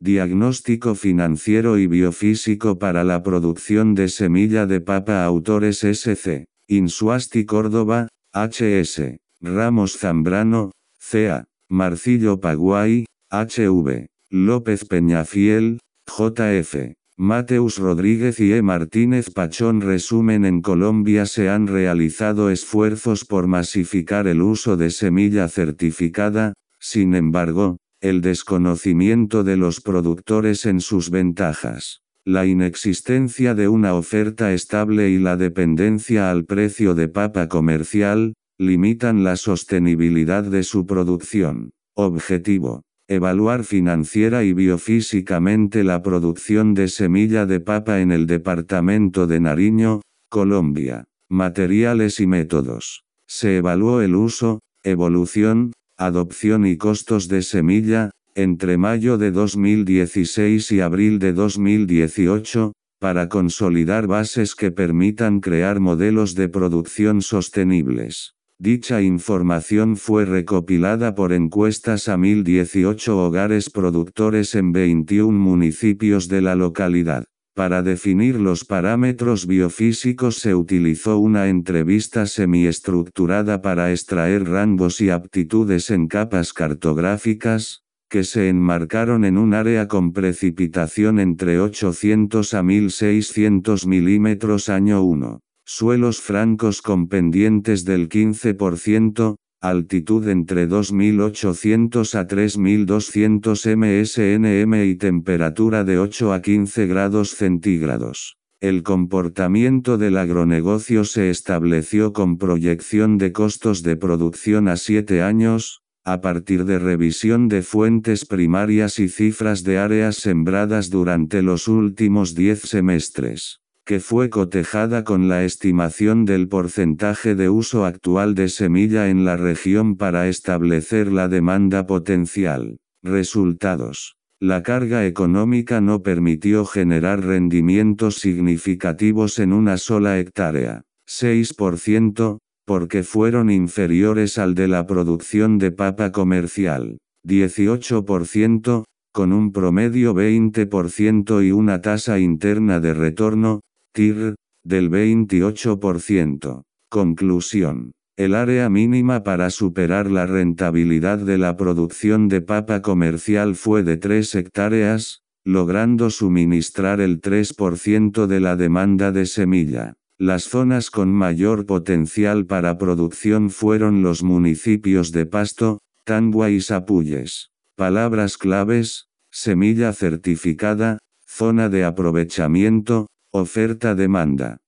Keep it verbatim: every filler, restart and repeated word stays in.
Diagnóstico financiero y biofísico para la producción de semilla de papa. Autores S C Insuasti Córdoba, H S Ramos Zambrano, C A Marcillo Paguay, H V López Peñafiel, J F Mateus Rodríguez y E. Martínez Pachón. Resumen: en Colombia se han realizado esfuerzos por masificar el uso de semilla certificada, sin embargo, el desconocimiento de los productores en sus ventajas, la inexistencia de una oferta estable y la dependencia al precio de papa comercial, limitan la sostenibilidad de su producción. Objetivo: evaluar financiera y biofísicamente la producción de semilla de papa en el departamento de Nariño, Colombia. Materiales y métodos. Se evaluó el uso, evolución, adopción y costos de semilla, entre mayo de dos mil dieciséis y abril de dos mil dieciocho, para consolidar bases que permitan crear modelos de producción sostenibles. Dicha información fue recopilada por encuestas a mil dieciocho hogares productores en veintiún municipios de la localidad. Para definir los parámetros biofísicos se utilizó una entrevista semiestructurada para extraer rangos y aptitudes en capas cartográficas, que se enmarcaron en un área con precipitación entre ochocientos a mil seiscientos milímetros año uno. Suelos francos con pendientes del quince por ciento, altitud entre dos mil ochocientos a tres mil doscientos metros sobre segundo y temperatura de ocho a quince grados centígrados. El comportamiento del agronegocio se estableció con proyección de costos de producción a siete años, a partir de revisión de fuentes primarias y cifras de áreas sembradas durante los últimos diez semestres, que fue cotejada con la estimación del porcentaje de uso actual de semilla en la región para establecer la demanda potencial. Resultados. La carga económica no permitió generar rendimientos significativos en una sola hectárea, seis por ciento, porque fueron inferiores al de la producción de papa comercial, dieciocho por ciento, con un promedio veinte por ciento y una tasa interna de retorno, T I R, del veintiocho por ciento. Conclusión. El área mínima para superar la rentabilidad de la producción de papa comercial fue de tres hectáreas, logrando suministrar el tres por ciento de la demanda de semilla. Las zonas con mayor potencial para producción fueron los municipios de Pasto, Tangua y Sapulles. Palabras claves: semilla certificada, zona de aprovechamiento, oferta-demanda.